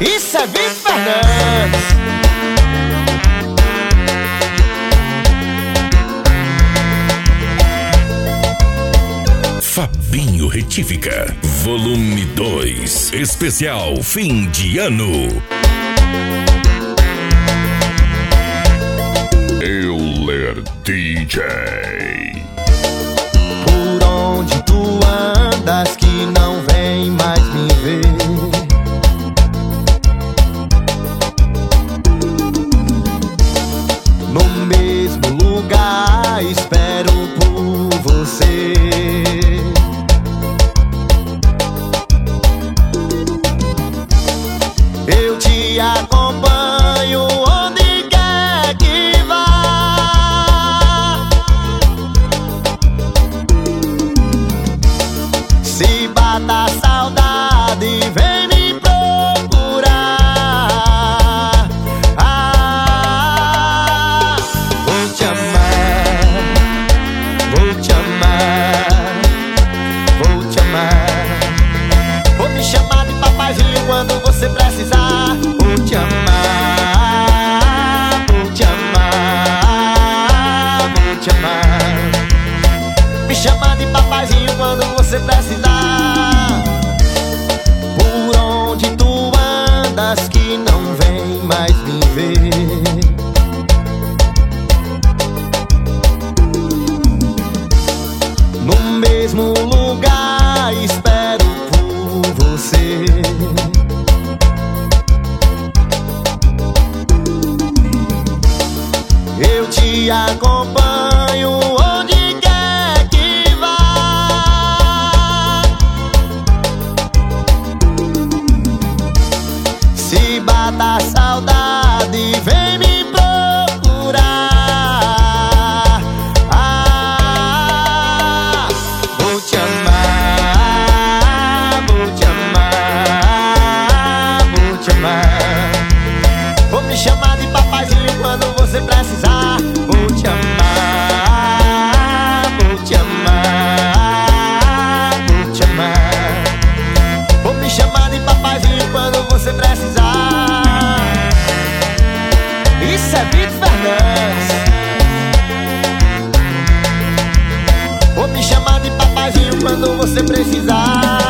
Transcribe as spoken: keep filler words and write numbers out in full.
Isso é Vitor Fernandes. Fabinho Retífica, volume dois, especial fim de ano. Euler D J. Por onde tu andas que não vem mais me ver? No mesmo lugar espero por você. Eu te acompanho onde quer que vá. Se bata a saudade, vem me procurar. Ah, vou te amar, vou te amar, vou te amar. Vou me chamar de papaizinho quando você precisar. Vou te amar, vou te amar, vou te amar. Me chamar de papaizinho quando você precisar. Por onde tu andas que não vem mais me ver? No mesmo lugar espero por você. Eu te acompanho onde quer que vá. Se bata a saudade, vem me procurar. Ah, vou te amar, vou te amar, vou te amar. Vou me chamar de papaizinho quando você precisar. Vou te amar, vou te amar, vou te amar. Vou me chamar de papaizinho quando você precisar. Isso é Vitor Fernandes. Vou me chamar de papaizinho quando você precisar.